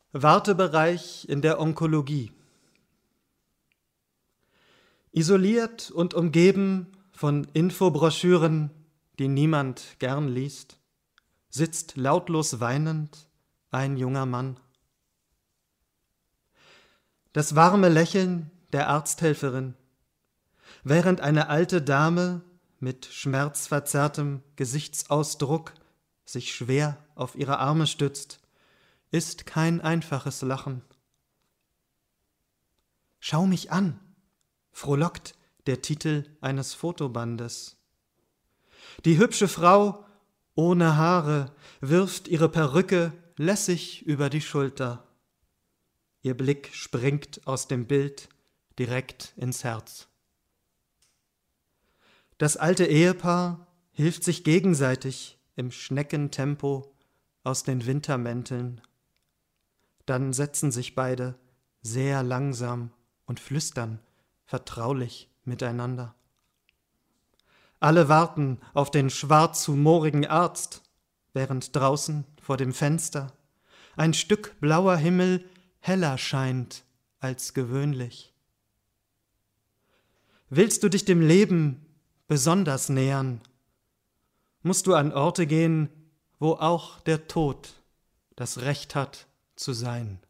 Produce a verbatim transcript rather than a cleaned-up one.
Wartebereich in der Onkologie. Isoliert und umgeben von Infobroschüren, die niemand gern liest, sitzt lautlos weinend ein junger Mann. Das warme Lächeln der Arzthelferin, während eine alte Dame mit schmerzverzerrtem Gesichtsausdruck sich schwer auf ihre Arme stützt, ist kein einfaches Lachen. »Schau mich an«, frohlockt der Titel eines Fotobandes. Die hübsche Frau ohne Haare wirft ihre Perücke lässig über die Schulter. Ihr Blick springt aus dem Bild direkt ins Herz. Das alte Ehepaar hilft sich gegenseitig im Schneckentempo aus den Wintermänteln. Dann setzen sich beide sehr langsam und flüstern vertraulich miteinander. Alle warten auf den schwarzhumorigen Arzt, während draußen vor dem Fenster ein Stück blauer Himmel heller scheint als gewöhnlich. Willst du dich dem Leben besonders nähern, musst du an Orte gehen, wo auch der Tod das Recht hat zu sein.